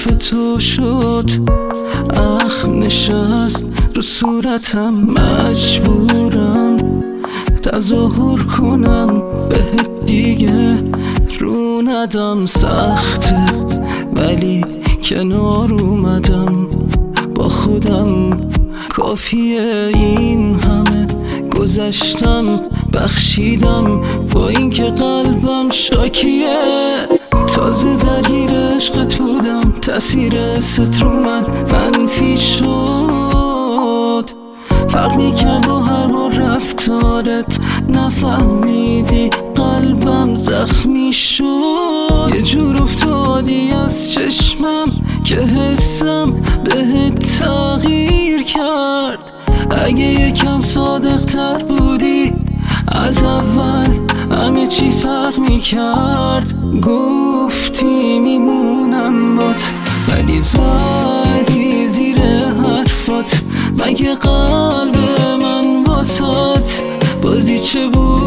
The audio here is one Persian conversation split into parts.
حرف تو شد، اخم نشست رو صورتم، مجبورم تظاهر کنم بهت دیگه رو ندم. سخته ولی کنار اومدم با خودم، کافیه این همه گذشتم بخشیدم با اینکه قلبم شاکیه. تازه درگیر عشقت بودم، تأثیر ست رو من منفی شد، فرق میکرد و هر بار رفتارت نفهمیدی قلبم زخمی شد. یه جور افتادی از چشمم که حسم بهت تغییر کرد. اگه یکم صادق تر بودی از اول همه چی فرق میکرد. گفتی میمونم بات ولی زدی زیر حرفات، مگه قلب من واسات بازی چه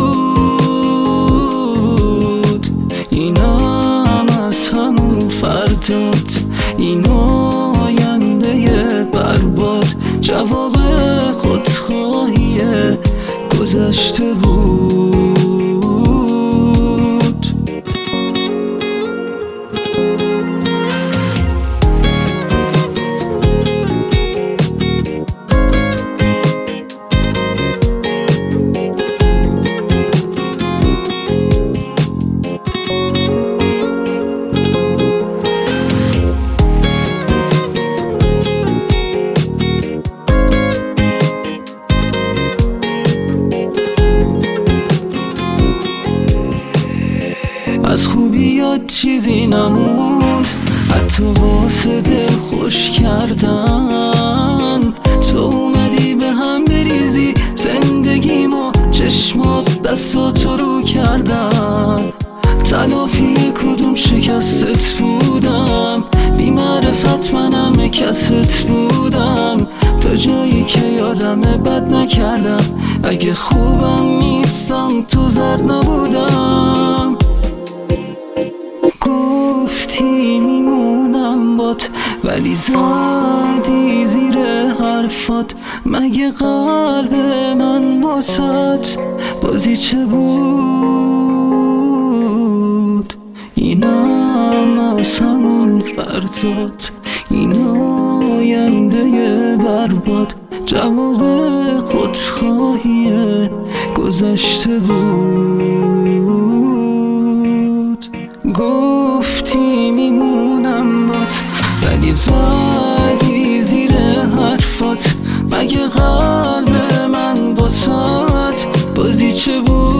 بود؟ اینم از همون فردات، این آینده برباد، جواب خودخواهی گذشته بود. از خوبیات چیزی نموند، حتی واسه دل خوش کردن. تو اومدی به هم بریزی زندگیمو، چشمات دستاتو رو کردن. تلافی کدوم شکستت بودم، بی معرفت منم کست بودم. تا جایی که یادمه بد نکردم، اگه خوبم نیستم تو زرد نبودم. گفتی میمونم بات ولی زدی زیر حرفات، مگه قلب من واسات بازی چه بود؟ اینم از همون فردات، این آینده برباد، جواب خودخواهی گذشته بود. گفتی میمونم بات ولی زدی زیر حرفات، مگه قلب من واسات بازی چه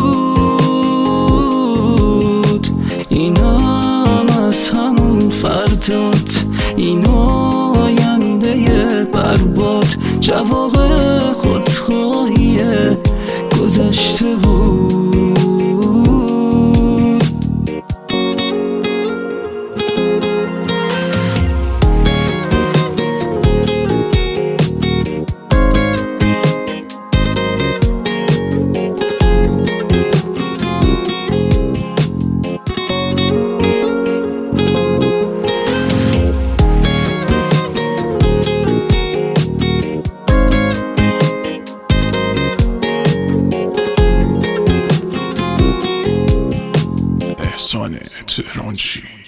بود؟ اینم از همون فردات، این آینده برباد، جواب خودخواهی گذشته بود. احسان تهرانچی.